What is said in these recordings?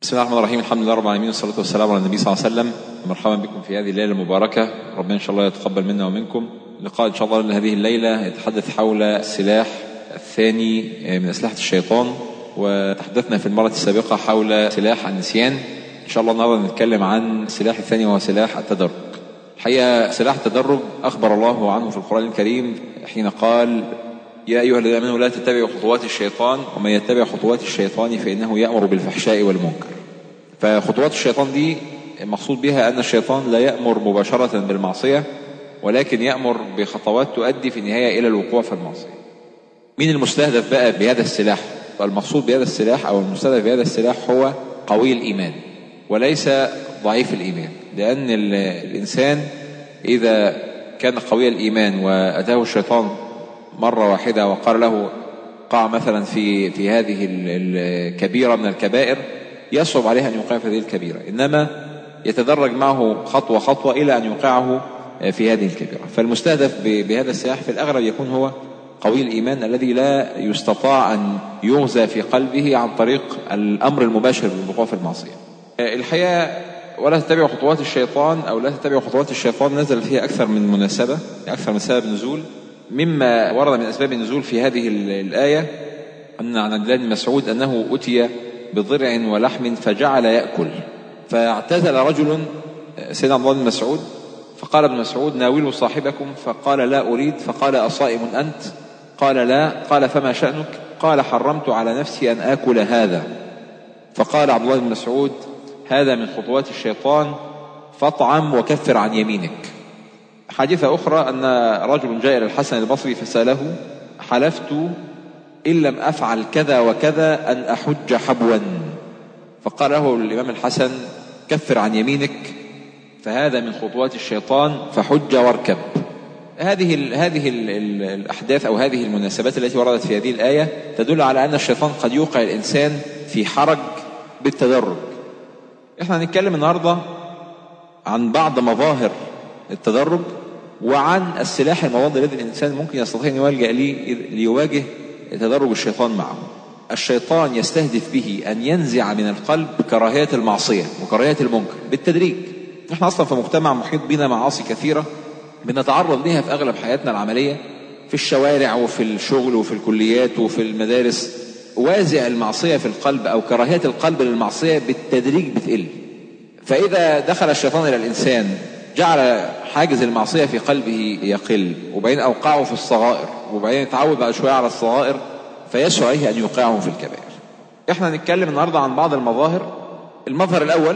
بسم الله الرحمن الرحيم. الحمد لله رب العالمين، والصلاة والسلام على النبي صلى الله عليه وسلم. مرحبا بكم في هذه الليلة المباركة. ربنا إن شاء الله يتقبل منا ومنكم. لقاء إن شاء الله هذه الليلة يتحدث حول السلاح الثاني من أسلحة الشيطان، وتحدثنا في المرة السابقة حول سلاح النسيان. إن شاء الله النهارده نتكلم عن السلاح الثاني وهو سلاح التدرج. الحقيقة سلاح التدرج أخبر الله عنه في القرآن الكريم حين قال: يا أيها الذين آمنوا لا تتبعوا خطوات الشيطان ومن يتبع خطوات الشيطان فإنه يأمر بالفحشاء والمنكر. فخطوات الشيطان دي مقصود بها أن الشيطان لا يأمر مباشرة بالمعصية، ولكن يأمر بخطوات تؤدي في النهاية إلى الوقوع في المعصية. مين المستهدف بقى بهذا السلاح؟ المقصود بهذا السلاح أو المستهدف بهذا السلاح هو قوي الإيمان وليس ضعيف الإيمان، لأن الإنسان إذا كان قوي الإيمان وأتاه الشيطان مرة واحدة وقال له قع مثلا في هذه الكبيرة من الكبائر، يصعب عليه أن يوقع في هذه الكبيرة، إنما يتدرج معه خطوة خطوة إلى أن يوقعه في هذه الكبيرة. فالمستهدف بهذا السلاح في الأغلب يكون هو قوي الإيمان الذي لا يستطاع أن يغزى في قلبه عن طريق الأمر المباشر بالوقوع في المعصية. الحقيقة ولا تتبعوا خطوات الشيطان أو لا تتبعوا خطوات الشيطان نزل فيها أكثر من مناسبة، أكثر من سبب نزول. مما ورد من أسباب النزول في هذه الآية أن عن عبد الله بن مسعود أنه أتي بضرع ولحم فجعل يأكل، فاعتزل رجل سيدنا عبد الله بن مسعود فقال ابن مسعود: ناولوا صاحبكم. فقال: لا أريد. فقال: أصائم أنت؟ قال: لا. قال: فما شأنك؟ قال: حرمت على نفسي أن آكل هذا. فقال عبد الله بن مسعود: هذا من خطوات الشيطان، فاطعم وكفر عن يمينك. حادثة أخرى أن رجل جاء إلى الحسن البصري فسأله: حلفت إن لم أفعل كذا وكذا أن أحج حبوا. فقال له الإمام الحسن: كفر عن يمينك، فهذا من خطوات الشيطان، فحج واركب. هذه الأحداث أو هذه المناسبات التي وردت في هذه الآية تدل على أن الشيطان قد يوقع الإنسان في حرج بالتدرج. إحنا هنتكلم النهاردة عن بعض مظاهر التدرج وعن السلاح المضاد الذي الإنسان ممكن يستطيع أن يلجأ ليه ليواجه تدرج الشيطان معه. الشيطان يستهدف به أن ينزع من القلب كراهية المعصية وكراهية المنكر بالتدريج. نحن أصلا في مجتمع محيط بنا معاصي كثيرة بنتعرض لها في أغلب حياتنا العملية، في الشوارع وفي الشغل وفي الكليات وفي المدارس. وازع المعصية في القلب أو كراهية القلب للمعصية بالتدريج بتقل. فإذا دخل الشيطان إلى الإنسان جعل حاجز المعصية في قلبه يقل، وبعدين أوقعه في الصغائر، وبعدين يتعود بعد شوية على الصغائر فيسعى عليه أن يوقعه في الكبائر. إحنا هنتكلم النهاردة عن بعض المظاهر. المظهر الأول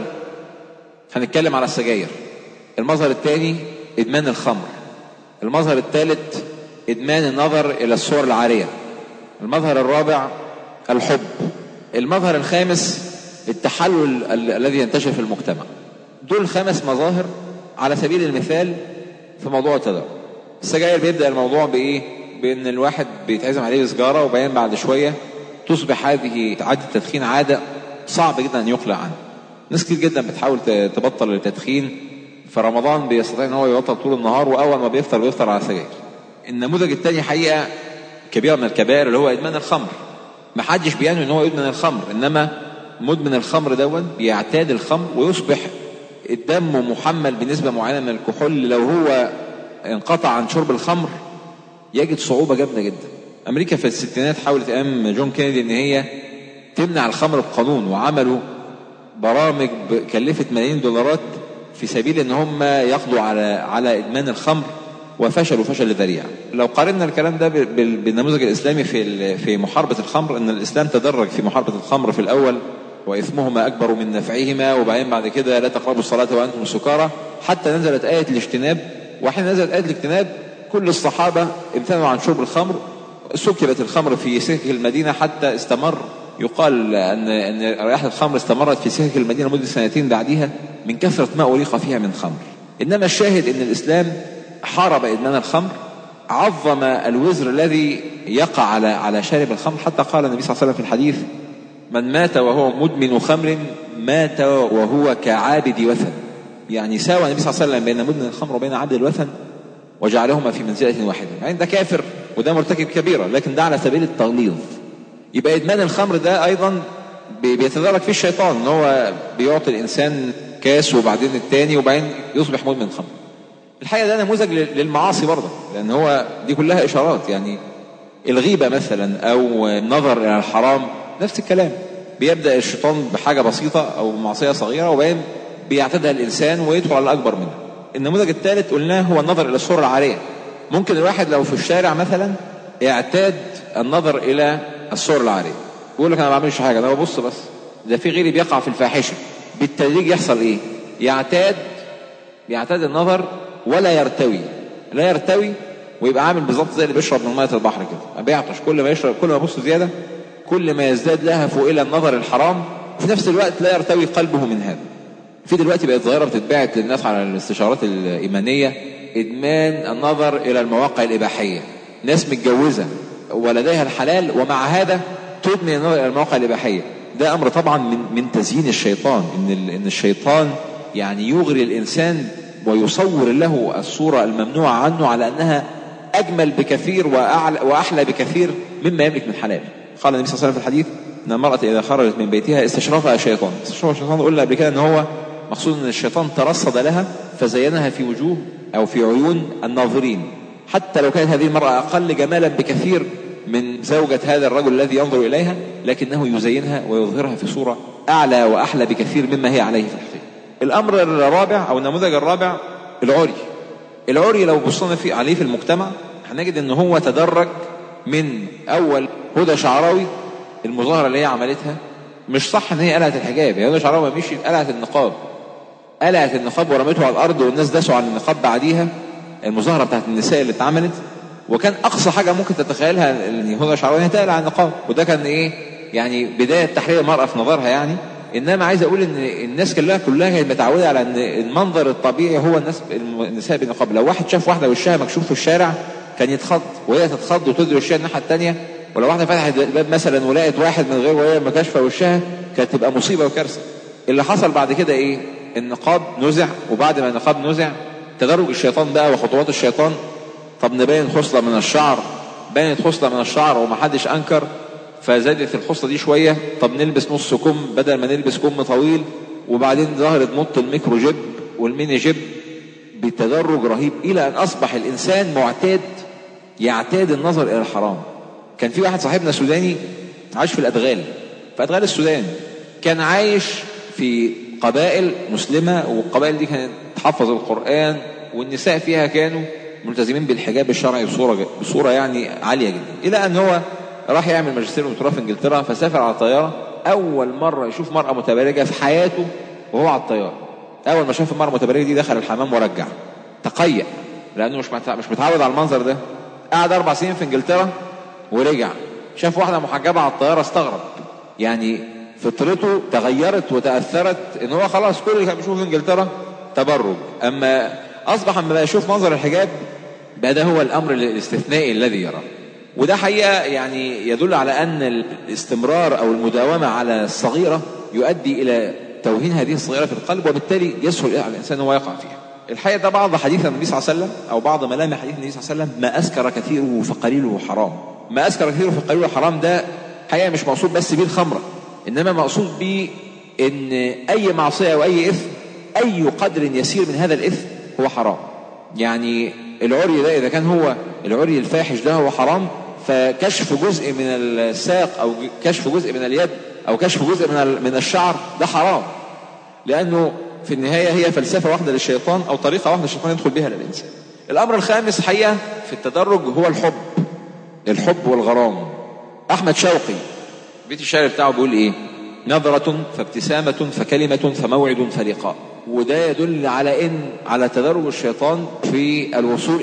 هنتكلم على السجاير. المظهر الثاني إدمان الخمر. المظهر الثالث إدمان النظر إلى الصور العارية. المظهر الرابع الحب. المظهر الخامس التحلل الذي ينتشر في المجتمع. دول 5 مظاهر على سبيل المثال في موضوع التدرج. السجاير بيبدأ الموضوع بإيه؟ بأن الواحد بيتعزم عليه سجارة، وبعدين بعد شوية تصبح هذه عادة التدخين عادة صعب جدا أن يقلع عنها. ناس كتير جدا بتحاول تبطل التدخين، في رمضان بيستطيع أن هو يبطل طول النهار، وأول ما بيفطر على سجاير. النموذج الثاني حقيقة كبيرة من الكبائر اللي هو إدمان الخمر. ما حدش بينوي أن هو يدمن الخمر، إنما مدمن الخمر دون بيعتاد الخمر ويصبح الدم محمل بنسبة معينة من الكحول. لو هو انقطع عن شرب الخمر يجد صعوبة جامدة جدا. أمريكا في الستينات حاولت أيام جون كينيدي أن هي تمنع الخمر بقانون، وعملوا برامج كلفت ملايين دولارات في سبيل أن هم يقضوا على إدمان الخمر، وفشلوا فشل ذريع. لو قارنا الكلام ده بالنموذج الإسلامي في محاربة الخمر، أن الإسلام تدرج في محاربة الخمر في الأول وإثمهما أكبر من نفعهما، وبعدين بعد كده لا تقربوا الصلاة وأنتم سكارى، حتى نزلت آية الاجتناب. وحين نزلت آية الاجتناب كل الصحابة امتنعوا عن شرب الخمر، سكبت الخمر في سكك المدينة حتى استمر. يقال أن رائحة الخمر استمرت في سكك المدينة مدة 2 بعدها من كثرة ما أريق فيها من خمر. إنما الشاهد أن الإسلام حارب إدمان الخمر، عظم الوزر الذي يقع على شارب الخمر، حتى قال النبي صلى الله عليه وسلم في الحديث: من مات وهو مدمن خمر مات وهو كعابد وثن. يعني ساوى النبي صلى الله عليه وسلم بين مدمن الخمر وبين عابد الوثن وجعلهما في منزلة واحدة. يعني ده كافر وده مرتكب كبيرة، لكن ده على سبيل التغليظ. يبقى إدمان الخمر ده أيضا بيتدرج فيه الشيطان، ان هو بيعطي الانسان كاس وبعدين التاني وبعدين يصبح مدمن خمر. الحقيقه ده نموذج للمعاصي برضه، لان هو دي كلها اشارات. يعني الغيبه مثلا او النظر الى الحرام نفس الكلام، بيبدا الشيطان بحاجه بسيطه او معصيه صغيره وبعدين بيعتادها الانسان ويدخل على الاكبر منها. النموذج الثالث قلناه هو النظر الى الصوره العاريه. ممكن الواحد لو في الشارع مثلا يعتاد النظر الى الصور العاريه، يقول لك انا ما بعملش حاجه، انا ببص بس، ده في غيري بيقع في الفاحشه. بالتدريج يحصل ايه؟ يعتاد النظر ولا يرتوي، لا يرتوي، ويبقى عامل بالظبط زي اللي بيشرب من ميه البحر كده، بيعطش كل ما يشرب، كل ما يبص زياده كل ما يزداد لهفه الى النظر الحرام، وفي نفس الوقت لا يرتوي قلبه من هذا. في دلوقتي بقت ظاهره بتتباعت للناس على الاستشارات الايمانيه، ادمان النظر الى المواقع الاباحيه. ناس متجوزه ولديها الحلال ومع هذا تدمن النظر الى المواقع الاباحيه. ده امر طبعا من تزيين الشيطان، ان الشيطان يعني يغري الانسان ويصور له الصوره الممنوعه عنه على انها اجمل بكثير واحلى بكثير مما يملك من حلال. قال النبي صلى الله عليه وسلم في الحديث ان المراه اذا خرجت من بيتها استشرفها الشيطان. استشرفها الشيطان قلنا قبل كده ان هو مقصود ان الشيطان ترصد لها فزينها في وجوه او في عيون الناظرين، حتى لو كانت هذه المراه اقل جمالا بكثير من زوجة هذا الرجل الذي ينظر إليها، لكنه يزينها ويظهرها في صورة أعلى وأحلى بكثير مما هي عليه في الحقيقة. الأمر الرابع أو النموذج الرابع العري لو بصينا عليه في المجتمع هنجد أنه هو تدرج من أول هدى شعراوي، المظاهرة اللي هي عملتها مش صح ان هي قلعت الحجاب، هي هدى شعراوي ما مشيت قلعت النقاب ورمته على الأرض والناس داسوا على النقاب بعديها، المظاهرة بتاعت النساء اللي اتعملت. وكان اقصى حاجه ممكن تتخيلها ان هدى شعراوي تقلع النقاب، وده كان ايه يعني بدايه تحرير المراه في نظرها يعني. انما عايز اقول ان الناس كلها كانت متعوده على ان المنظر الطبيعي هو النساء بالنقاب. لو واحد شاف واحده وشها مكشوف في الشارع كان يتخض وهي تتخض وتدري وشها الناحيه الثانيه، ولو واحده فتحت الباب مثلا ولقت واحد من غير وهي مكشفه وشها كانت تبقى مصيبه وكارثه. اللي حصل بعد كده ايه؟ النقاب نزع، وبعد ما النقاب نزع تدرج الشيطان بقى وخطوات الشيطان. طب نبين خصلة من الشعر، بانت خصلة من الشعر ومحدش أنكر فزادت الخصلة دي شوية. طب نلبس نص كم بدل ما نلبس كم طويل، وبعدين ظهرت نط الميكرو جيب والميني جيب بتدرج رهيب إلى أن أصبح الإنسان يعتاد النظر إلى الحرام. كان في واحد صاحبنا سوداني عايش في الأدغال السودان، كان عايش في قبائل مسلمة، والقبائل دي كانت تحفظ القرآن والنساء فيها كانوا ملتزمين بالحجاب الشرعي بصورة يعني عالية جدا، إلى أن هو راح يعمل ماجستير ودكتوراه في إنجلترا، فسافر على الطيارة. أول مرة يشوف مرأة متبرجة في حياته وهو على الطيارة. أول ما شاف المرأة المتبرجة دي دخل الحمام ورجع تقيأ، لأنه مش متعود على المنظر ده. قعد 4 سنين في إنجلترا ورجع شاف واحدة محجبة على الطيارة استغرب، يعني فطرته تغيرت وتأثرت إن هو خلاص كل اللي كان بيشوفه في إنجلترا تبرج. أما أصبح أما بقى يشوف منظر الحجاب بقى ده هو الأمر الاستثنائي الذي يراه. وده حقيقة يعني يدل على أن الاستمرار أو المداومة على الصغيرة يؤدي إلى توهين هذه الصغيرة في القلب، وبالتالي يسهل على الإنسان هو يقع فيها. الحقيقة ده بعض حديث النبي صلى الله عليه وسلم أو بعض ملامح حديث النبي صلى الله عليه وسلم: ما أسكر كثيره فقليله حرام. ما أسكر كثيره فقليله حرام ده حقيقة مش مقصود بس بيه الخمرة، إنما مقصود بيه إن أي معصية أو أي إثم أي قدر يسير من هذا الإثم هو حرام. يعني العري ده إذا كان هو العري الفاحش ده هو حرام، فكشف جزء من الساق أو كشف جزء من اليد أو كشف جزء من الشعر ده حرام، لأنه في النهاية هي فلسفة واحدة للشيطان أو طريقة واحدة للشيطان يدخل بها للإنسان. الأمر الخامس حقيقة في التدرج هو الحب والغرام. أحمد شوقي بيت الشعر بتاعه بيقول إيه؟ نظرة فابتسامة فكلمة فموعد فلقاء. وده يدل على تدرج الشيطان في الوصول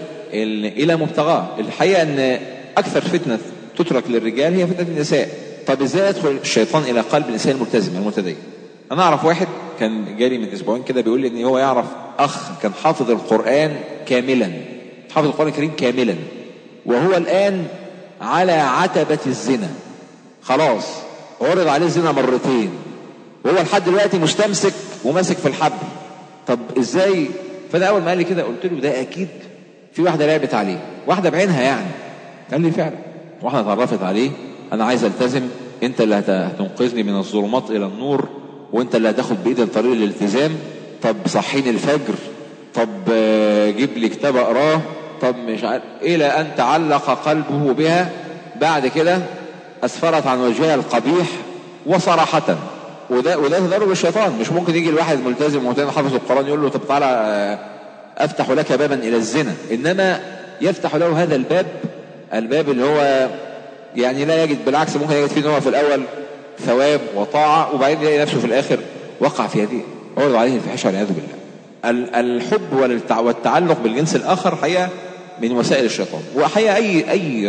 إلى مبتغاه. الحقيقة أن أكثر فتنة تترك للرجال هي فتنة النساء. طب إزاي يدخل الشيطان إلى قلب الإنسان الملتزم المتدين؟ أنا أعرف واحد كان جالي من أسبوعين كده بيقول لي إن هو يعرف أخ كان حافظ القرآن كاملا، حافظ القرآن الكريم كاملا، وهو الآن على عتبة الزنا، خلاص عرض عليه الزنا مرتين وهو لحد دلوقتي مستمسك وماسك في الحبل. طب ازاي؟ فانا اول ما قال لي كده قلت له ده اكيد في واحده لعبت عليه، واحده بعينها يعني. قال لي فعلا واحده اتعرفت عليه، انا عايز التزم، انت اللي هتنقذني من الظلمات الى النور، وانت اللي هتاخد بايدي لطريق الالتزام. طب صحيني الفجر، طب جيب لي كتاب اقراه، طب مش عارف، الى ان تعلق قلبه بها. بعد كده اسفرت عن وجهها القبيح وصراحة. وده تدرج الشيطان. مش ممكن يجي الواحد ملتزم ومتين حافظ القرآن يقول له طب تعالى افتح لك بابا الى الزنا، انما يفتح له هذا الباب اللي هو يعني لا يجد، بالعكس ممكن يجد فيه ان هو في الاول ثواب وطاعة، وبعدين يلاقي نفسه في الاخر وقع في هذه عرض عليه الفحش والعياذ بالله. الحب والتعلق بالجنس الاخر حقيقة من وسائل الشيطان. وحقيقة اي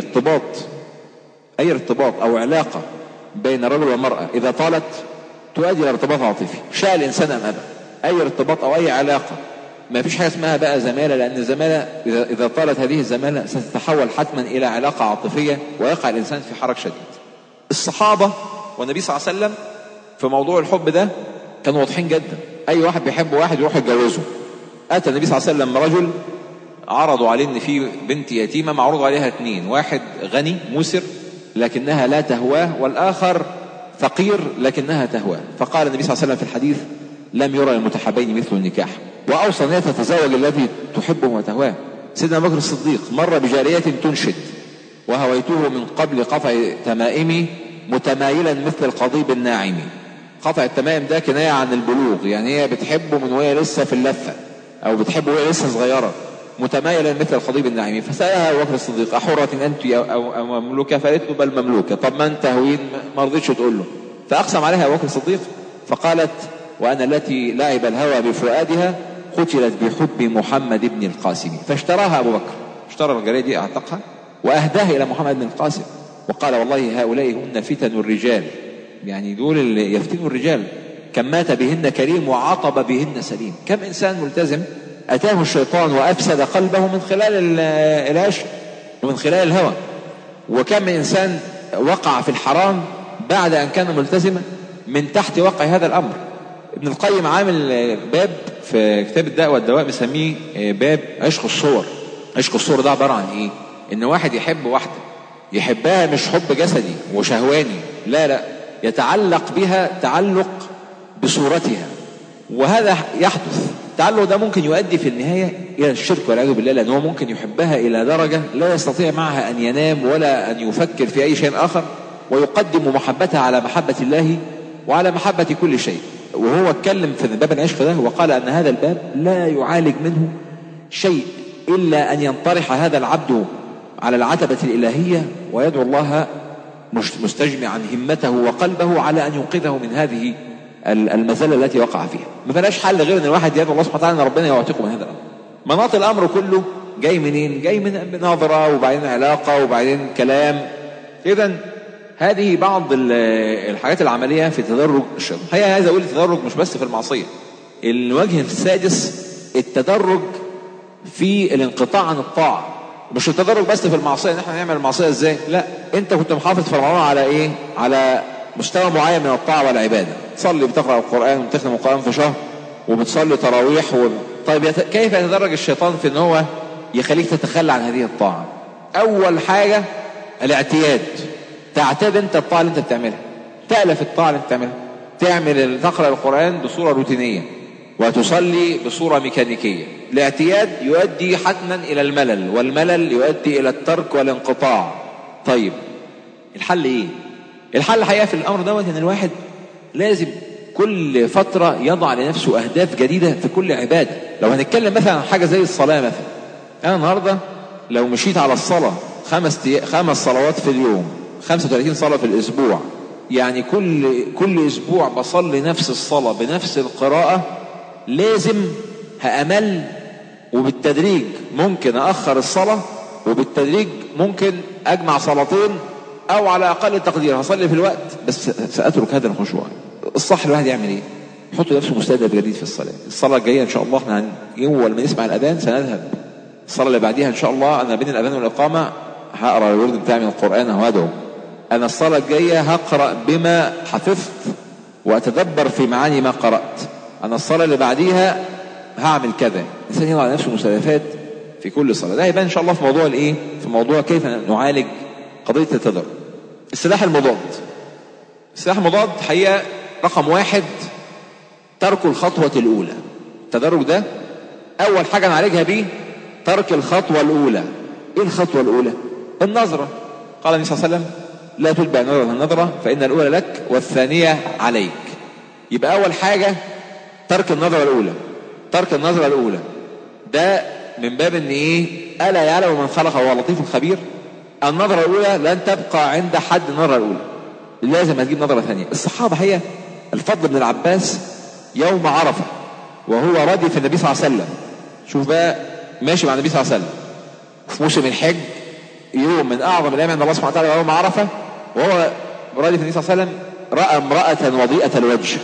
ارتباط او علاقة بين رجل ومرأة اذا طالت تؤدي الى ارتباط عاطفي، شاء الانسان ام ابى. اي ارتباط او اي علاقة ما فيش حاجة اسمها بقى زمالة، لان الزمالة اذا طالت هذه الزمالة ستتحول حتما الى علاقة عاطفية ويقع الانسان في حرج شديد. الصحابة والنبي صلى الله عليه وسلم في موضوع الحب ده كانوا واضحين جدا. اي واحد بيحب واحد يروح يتجوزه. اتى النبي صلى الله عليه وسلم رجل عرضوا عليه ان في بنت يتيمة معروض عليها 2، واحد غني مسر لكنها لا تهواه، والاخر فقير لكنها تهواه. فقال النبي صلى الله عليه وسلم في الحديث: لم يرى المتحابين مثل النكاح. واوصى ان تتزوج الذي تحبه وتهواه. سيدنا أبو بكر الصديق مر بجارية تنشد: وهويته من قبل قطع تمائمي متمايلا مثل القضيب الناعم. قطع التمائم ده كناية عن البلوغ، يعني هي بتحبه من وهي لسه في اللفة، او بتحبه وهي لسه صغيرة، متمايلا مثل القضيب الناعم. فسألها أبو بكر الصديق: أحرة أنت أو مملوكة؟ فقالت له: بل مملوكة. طب ما أنت هوين؟ ما رضيتش تقول له. فأقسم عليها أبو بكر الصديق فقالت: وأنا التي لعب الهوى بفؤادها قتلت بحب محمد بن القاسم. فاشتراها أبو بكر، اشترى الجارية دي، أعتقها وأهداها إلى محمد بن القاسم، وقال: والله هؤلاء هن فتن الرجال، يعني دول اللي يفتنوا الرجال. كم مات بهن كريم وعطب بهن سليم. كم إنسان ملتزم أتاه الشيطان وأفسد قلبه من خلال العشق ومن خلال الهوى، وكم إنسان وقع في الحرام بعد أن كان ملتزما من تحت وقع هذا الأمر. ابن القيم عامل باب في كتاب الداء والدواء بسميه باب عشق الصور. عشق الصور ده عبارة عن إيه؟ إن واحد يحب واحدة، يحبها مش حب جسدي وشهواني، لا، يتعلق بها تعلق بصورتها، وهذا يحدث. التعلق ده ممكن يؤدي في النهاية إلى الشرك والعياذ بالله، لأنه ممكن يحبها إلى درجة لا يستطيع معها أن ينام ولا أن يفكر في أي شيء آخر، ويقدم محبتها على محبة الله وعلى محبة كل شيء. وهو اتكلم في باب العشق ده وقال أن هذا الباب لا يعالج منه شيء إلا أن ينطرح هذا العبد على العتبة الإلهية ويدعو الله مستجمعا همته وقلبه على أن ينقذه من هذه المزلة التي وقع فيها. ما فلاش حل غير أن الواحد يدعو الله سبحانه وتعالى أن ربنا يعتقه من هذا الأمر. مناط الأمر كله جاي منين؟ جاي من نظرة وبعدين علاقة وبعدين كلام. إذن هذه بعض الحاجات العملية في تدرج الشيطان. الحقيقة عايز أقول التدرج مش بس في المعصية. الوجه السادس التدرج في الانقطاع عن الطاعة. مش التدرج بس في المعصية، ان احنا نعمل المعصية ازاي، لا، انت كنت محافظ في رمضان على ايه؟ على مستوى معين من الطاعة والعبادة. تصلي، بتقرأ القرآن وبتختم القرآن في شهر وبتصلي تراويح طيب كيف يتدرج الشيطان في ان هو يخليك تتخلى عن هذه الطاعة؟ اول حاجة الاعتياد. تعتاد انت الطاعة اللي انت بتعملها، تألف الطاعة اللي انت بتعملها، تقرأ القرآن بصورة روتينية وتصلي بصورة ميكانيكية. الاعتياد يؤدي حتما إلى الملل، والملل يؤدي إلى الترك والانقطاع. طيب الحل إيه؟ الحل الحقيقة في الأمر دوت إن الواحد لازم كل فترة يضع لنفسه أهداف جديدة في كل عبادة. لو هنتكلم مثلا عن حاجة زي الصلاة مثلا، أنا النهاردة لو مشيت على الصلاة 5 صلوات في اليوم، 35 صلاة في الأسبوع، يعني كل أسبوع بصلي نفس الصلاة بنفس القراءة، لازم هأمل، وبالتدريج ممكن أأخر الصلاة، وبالتدريج ممكن أجمع صلاتين، أو على أقل تقدير هصلي في الوقت بس سأترك هذا الخشوع. الصح الواحد يعمل إيه؟ يحط نفسه مستهدف جديد في الصلاة. الصلاة الجاية إن شاء الله احنا أول ما نسمع الأذان سنذهب. الصلاة اللي بعديها إن شاء الله أنا بين الأذان والإقامة هقرأ الورد بتاعي من القرآن وهدعو. أنا الصلاة الجاية هقرأ بما حفظت وأتدبر في معاني ما قرأت. أنا الصلاة اللي بعديها هعمل كذا. الإنسان يضع نفسه مستهدفات في كل صلاة. ده هيبان إن شاء الله في موضوع الإيه؟ في موضوع كيف نعالج قضية التدرج. السلاح المضاد. السلاح المضاد حقيقة رقم 1 ترك الخطوة الأولى. التدرج ده أول حاجة نعالجها بيه ترك الخطوة الأولى. إيه الخطوة الأولى؟ النظرة. قال النبي صلى الله عليه وسلم لا تتبع النظرة فإن الأولى لك والثانية عليك. يبقى أول حاجة ترك النظرة الأولى. ترك النظرة الأولى ده من باب إن إيه؟ ألا يعلم من خلق وهو اللطيف الخبير. النظرة الأولى لن تبقى عند حد النظرة الأولى، لازم هتجيب نظرة ثانية. الصحابة هي الفضل بن العباس يوم عرفة وهو ردف النبي صلى الله عليه وسلم. شوف بقى ماشي مع النبي صلى الله عليه وسلم في موسم الحج، يوم من أعظم الأيام عند الله سبحانه وتعالى يوم عرفة، وهو ردف النبي صلى الله عليه وسلم رأى امرأة وضيئة الوجه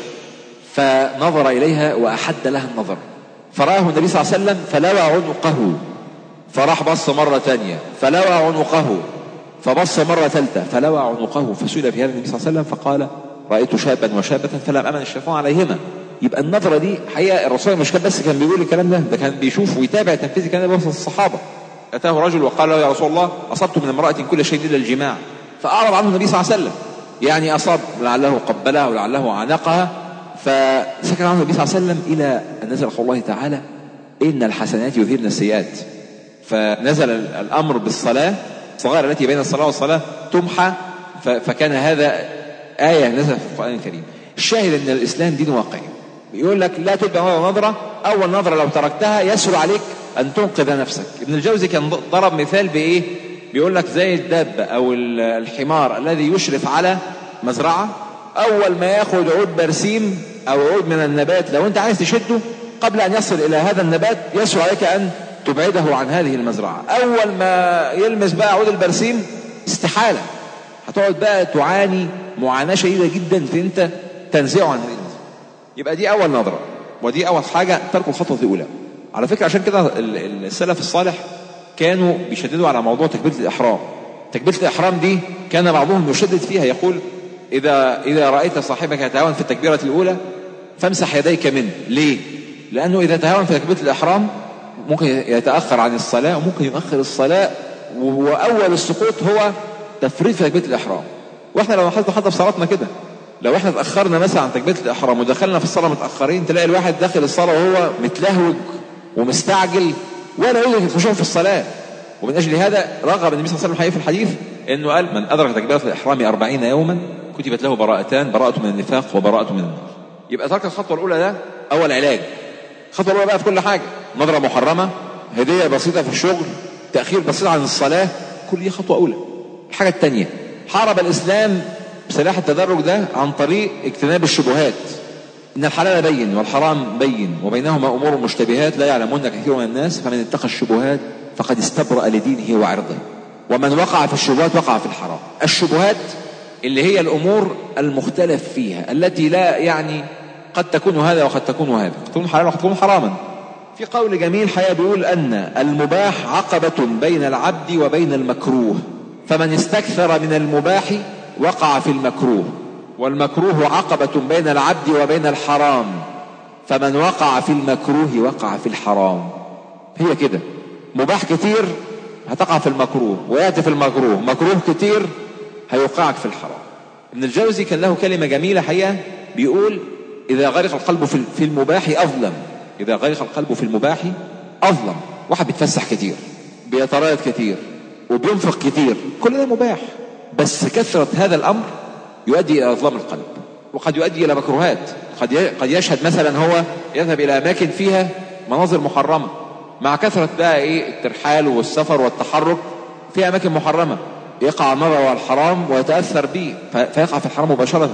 فنظر إليها وأحد لها النظر، فرآه النبي صلى الله عليه وسلم فلوى عنقه، فراح بص مرة تانية فلوى عنقه، فبص مرة ثالثة فلوى عنقه، فسئل في هذا النبي صلى الله عليه وسلم فقال رأيت شابا وشابة فلم أمن الشيطان عليهما. يبقى النظرة دي حقيقة الرسول مش كان بس كان بيقول الكلام ده كان بيشوف ويتابع تنفيذ الكلام ده وسط الصحابة. أتاه رجل وقال له يا رسول الله أصبت من امرأة كل شيء إلا الجماع، فأعرض عنه النبي صلى الله عليه وسلم، يعني أصاب لعله قبلها ولعله عانقها، فسكت عنه النبي صلى الله عليه وسلم إلى أن نزل قول الله تعالى إن الحسنات يذهبن السيئات، فنزل الأمر بالصلاة الصغيرة التي بين الصلاة والصلاة تمحى، فكان هذا آية نزلت في القرآن الكريم. الشاهد أن الإسلام دين واقعي، يقول لك لا تتبع نظرة، أول نظرة لو تركتها يسهل عليك أن تنقذ نفسك. ابن الجوزي كان ضرب مثال بإيه؟ بيقول لك زي الدابة أو الحمار الذي يشرف على مزرعة، أول ما ياخد عود برسيم أو عود من النبات لو أنت عايز تشده قبل أن يصل إلى هذا النبات يسهل عليك أن تبعده عن هذه المزرعة. أول ما يلمس بقى عود البرسيم استحالة، هتقعد بقى تعاني معاناة شديدة جدا في أنت تنزعه عن هذه المزرعة. يبقى دي أول نظرة، ودي أول حاجة ترك الخطوة الأولى. على فكرة عشان كده السلف الصالح كانوا بيشددوا على موضوع تكبيرة الإحرام. تكبيرة الإحرام دي كان بعضهم يشدد فيها، يقول إذا رأيت صاحبك يتهاون في التكبيرة الأولى فامسح يديك منه. ليه؟ لأنه إذا تهاون في تكبيرة الإحرام ممكن يتأخر عن الصلاة وممكن يؤخر الصلاة، وأول السقوط هو تفريط في تكبيرة الإحرام. وإحنا لو لاحظنا حتى في صلاتنا كده، لو إحنا تأخرنا مثلا عن تكبيرة الإحرام ودخلنا في الصلاة متأخرين، تلاقي الواحد داخل الصلاة وهو متلهوج ومستعجل ولا يدرك الخشوع في الصلاة. ومن أجل هذا رغب النبي صلى الله عليه وسلم في الحديث إنه قال من أدرك تكبيرة الإحرام 40 يوما كتبت له براءتان، براءة من النفاق وبراءة من النار. يبقى ترك الخطوة الأولى ده أول علاج. الخطوة الأولى بقى في كل حاجة، نظرة محرمة، هدية بسيطة في الشغل، تأخير بسيط عن الصلاة، كل دي خطوة أولى. الحاجة الثانية، حارب الإسلام بسلاح التدرج ده عن طريق اجتناب الشبهات. إن الحلال بين والحرام بين وبينهما أمور مشتبهات لا يعلمون كثير من الناس، فمن اتقى الشبهات فقد استبرأ لدينه وعرضه، ومن وقع في الشبهات وقع في الحرام. الشبهات اللي هي الأمور المختلف فيها التي لا يعني قد تكون هذا وقد تكون هذا، قد تكون حلالا وقد تكون حراما. في قول جميل حقيقة بيقول أن المباح عقبة بين العبد وبين المكروه، فمن استكثر من المباح وقع في المكروه، والمكروه عقبة بين العبد وبين الحرام، فمن وقع في المكروه وقع في الحرام. هي كده، مباح كتير هتقع في المكروه، ويأتي في المكروه مكروه كتير هيوقعك في الحرام. ابن الجوزي كان له كلمة جميلة حقيقة بيقول إذا غرق القلب في المباح أظلم. إذا غرق القلب في المباح أظلم. واحد بيتفسح كتير، بيترايض كتير، وبينفق كتير، كل ده مباح، بس كثرة هذا الأمر يؤدي إلى إظلام القلب، وقد يؤدي إلى مكروهات. قد يشهد مثلا هو يذهب إلى أماكن فيها مناظر محرمة، مع كثرة بقى الترحال والسفر والتحرك في أماكن محرمة، يقع النظر والحرام ويتأثر به فيقع في الحرام مباشرة،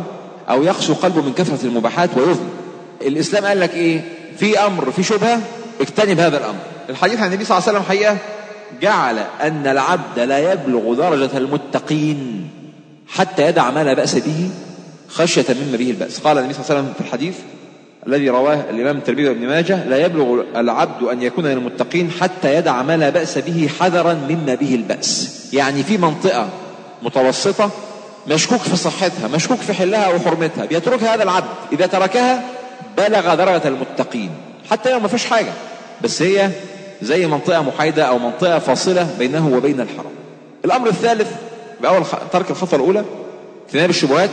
أو يقسو قلبه من كثرة المباحات ويظلم. الإسلام قال لك إيه؟ في أمر في شبهة اجتنب هذا الأمر. الحديث عن النبي صلى الله عليه وسلم حقيقة جعل أن العبد لا يبلغ درجة المتقين حتى يدع ما لا بأس به خشية مما به البأس. قال النبي صلى الله عليه وسلم في الحديث الذي رواه الإمام الترمذي وابن ماجه لا يبلغ العبد أن يكون من المتقين حتى يدع ما لا بأس به حذرا مما به البأس. يعني في منطقة متوسطة مشكوك في صحتها، مشكوك في حلها وحرمتها، بيتركها هذا العبد، إذا تركها بلغ درجة المتقين حتى لو ما فيش حاجة، بس هي زي منطقة محايدة أو منطقة فاصلة بينه وبين الحرام. الأمر الثالث بأول ترك الخطوة الأولى اجتناب الشبهات.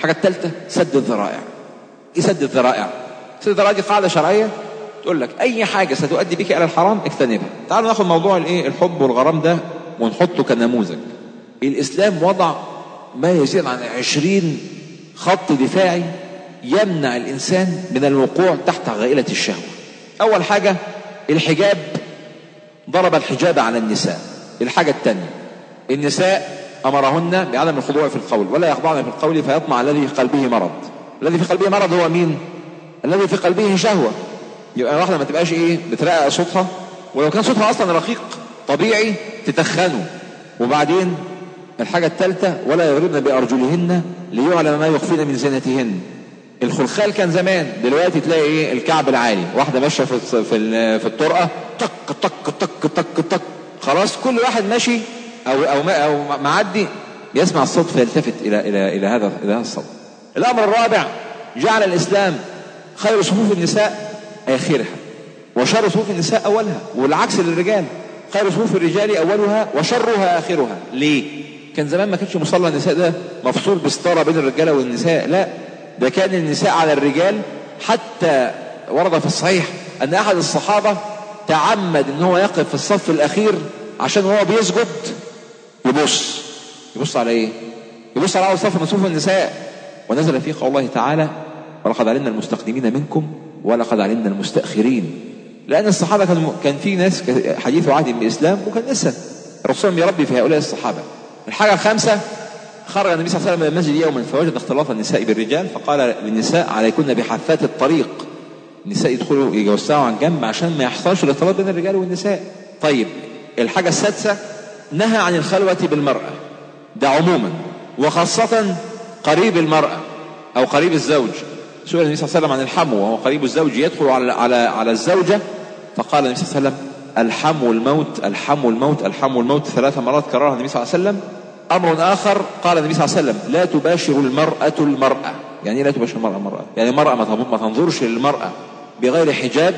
الحاجة الثالثة سد الذرائع. ايه سد الذرائع؟ سد الذرائع دي قاعدة شرعية تقول لك اي حاجة ستؤدي بك الى الحرام اجتنبها. تعالوا ناخد موضوع الحب والغرام ده ونحطه كنموذج. الاسلام وضع ما يزيد عن 20 خط دفاعي يمنع الانسان من الوقوع تحت غائلة الشهوة. اول حاجة الحجاب، ضرب الحجاب على النساء. الحاجة الثانية النساء امرهن بعدم الخضوع في القول ولا يخضعن في القول فيطمع الذي في قلبه مرض. الذي في قلبه مرض هو مين؟ الذي في قلبه شهوة. يبقى واحدة ما تبقاش بترقق صوتها، ولو كان صوتها اصلا رقيق طبيعي تتخنه. وبعدين الحاجة الثالثة ولا يضربن بأرجلهن ليعلم ما يخفين من زينتهن. الخلخال كان زمان، دلوقتي تلاقي الكعب العالي، واحدة ماشية في الطرقة طق طق طق طق طق، خلاص كل واحد ماشي او معدي يسمع الصوت فيلتفت الى هذا الصوت. الامر الرابع جعل الاسلام خير صفوف النساء اخرها وشر صفوف النساء اولها، والعكس للرجال، خير صفوف الرجال اولها وشرها اخرها. ليه؟ كان زمان ما كانش مصلى النساء ده مفصول بستاره بين الرجاله والنساء، لا ده كان النساء على الرجال. حتى ورد في الصحيح ان احد الصحابه تعمد ان هو يقف في الصف الاخير عشان هو بيسجد يبص على ايه؟ يبص على اول صف من صفوف النساء. ونزل فيه قول الله تعالى ولقد علمنا المستقدمين منكم ولقد علمنا المستأخرين. لأن الصحابة كان في ناس حديث عهد بالإسلام وكان لسه الرسول يربي في هؤلاء الصحابة. الحاجة الخامسة خرج النبي صلى الله عليه وسلم من المسجد يوما فوجد اختلاط النساء بالرجال فقال للنساء عليكن بحافات الطريق. النساء يدخلوا يوسعوا عن جنب عشان ما يحصلش الاختلاط بين الرجال والنساء. طيب الحاجة السادسة نهى عن الخلوة بالمرأة، ده عموما وخاصة قريب المرأة أو قريب الزوج. سئل النبي صلى الله عليه وسلم عن الحمو وهو قريب الزوج يدخل على الزوجة، فقال النبي صلى الله عليه وسلم الحمو الموت الحمو الموت الحمو الموت 3 مرات كررها النبي صلى الله عليه وسلم. أمر آخر قال النبي صلى الله عليه وسلم لا تباشر المرأة. يعني إيه لا تباشر المرأة؟ يعني المرأة ما تنظرش للمرأة بغير حجاب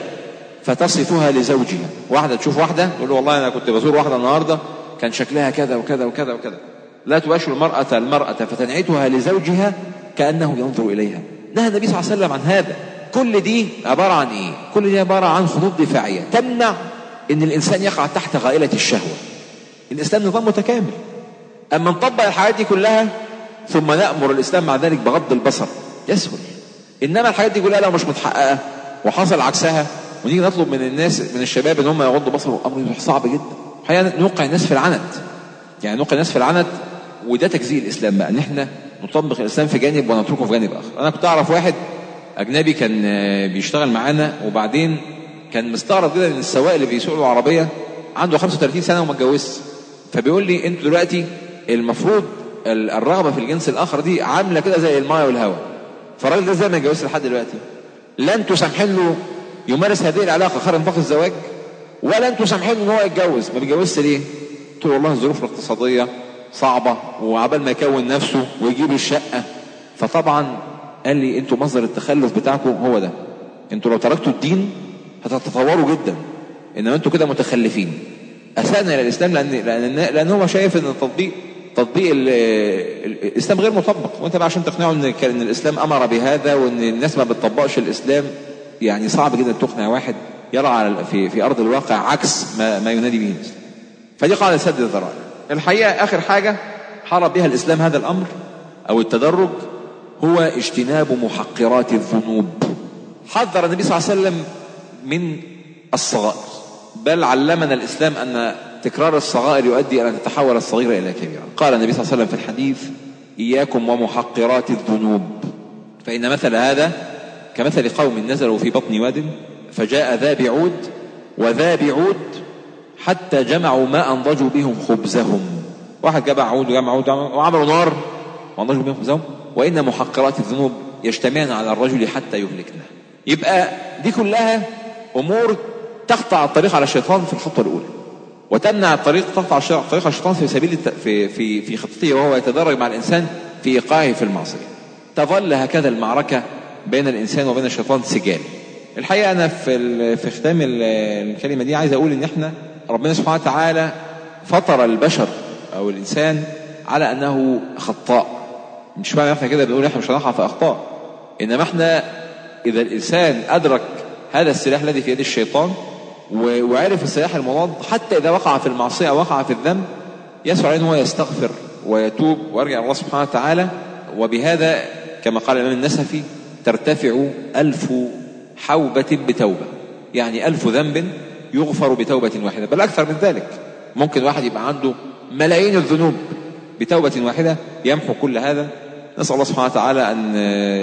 فتصفها لزوجها. واحدة تشوف واحدة تقول له والله أنا كنت بزور واحدة النهاردة كان شكلها كذا وكذا وكذا وكذا. لا تباشر المرأة فتنعتها لزوجها كأنه ينظر إليها. نهى النبي صلى الله عليه وسلم عن هذا. كل دي عبارة عن إيه؟ كل دي عبارة عن خطوط دفاعية تمنع إن الإنسان يقع تحت غائلة الشهوة. الإسلام نظام متكامل. أما نطبق الحاجات دي كلها ثم نأمر الإسلام مع ذلك بغض البصر يسهل. إنما الحاجات دي كلها لو مش متحققة وحصل عكسها ونيجي نطلب من الناس من الشباب إن هم يغضوا بصرهم، أمر صعب جدا. حقيقة نوقع الناس في العنت، يعني نوقع الناس في العنت. وده تجزيء الإسلام بقى، إن إحنا نطبق الإسلام في جانب ونتركه في جانب آخر. أنا كنت أعرف واحد أجنبي كان بيشتغل معانا وبعدين كان مستغرب جدا إن السواق اللي بيسوق له عربية عنده 35 سنة وما اتجوزش. فبيقول لي أنتوا دلوقتي المفروض الرغبة في الجنس الآخر دي عاملة كده زي الماء والهواء. فالراجل ده زي ما اتجوزش لحد دلوقتي لا أنتوا سامحين له يمارس هذه العلاقة خارج نطاق الزواج ولا أنتوا سامحين له إن هو يتجوز. ما بيتجوزش ليه؟ قلت له والله الظروف الاقتصادية صعبة وعبال ما يكون نفسه ويجيب الشقة. فطبعا قال لي انتوا مصدر التخلف بتاعكم هو ده، انتوا لو تركتوا الدين هتتطوروا جدا، انما انتوا كده متخلفين. اسأنا الى الاسلام لان هو شايف ان تطبيق الاسلام غير مطبق. وانت بقى عشان تقنعه ان الاسلام امر بهذا وان الناس ما بتطبقش الاسلام، يعني صعب جدا تقنع واحد يرى في ارض الواقع عكس ما ينادي به الاسلام. فدي قاعدة سد الذرائع. الحقيقة آخر حاجة حارب بها الإسلام هذا الأمر أو التدرج هو اجتناب محقرات الذنوب. حذر النبي صلى الله عليه وسلم من الصغائر، بل علمنا الإسلام أن تكرار الصغائر يؤدي أن تتحول الصغيرة إلى كبيرة. قال النبي صلى الله عليه وسلم في الحديث إياكم ومحقرات الذنوب فإن مثل هذا كمثل قوم نزلوا في بطن واد فجاء ذا بعود وذا بعود حتى جمعوا ما أنضجوا بهم خبزهم. واحد جمع عود وعملوا نار وأنضجوا بهم خبزهم. وإن محقرات الذنوب يجتمعن على الرجل حتى يهلكنا. يبقى دي كلها أمور تقطع الطريق على الشيطان في الخطوة الأولى وتمنع الطريق تقطع طريق الشيطان في سبيل في خطته وهو يتدرج مع الإنسان في إيقاعه في المعصية. تظل هكذا المعركة بين الإنسان وبين الشيطان سجال. الحقيقة أنا في ختام الكلمة دي عايز أقول إن إحنا ربنا سبحانه وتعالى فطر البشر أو الإنسان على أنه خطاء مش معنى احنا كده بنقول احنا مش هنقع في اخطاء، انما احنا اذا الانسان ادرك هذا السلاح الذي في يد الشيطان وعرف السلاح المضاد، حتى اذا وقع في المعصيه او وقع في الذنب يسعى عليه ان هو يستغفر ويتوب ويرجع الله سبحانه وتعالى. وبهذا كما قال الامام النسفي ترتفع 1000 حوبة بتوبة، يعني 1000 ذنب يغفر بتوبة واحدة، بل أكثر من ذلك. ممكن واحد يبقى عنده ملايين الذنوب بتوبة واحدة يمحو كل هذا. نسأل الله سبحانه وتعالى أن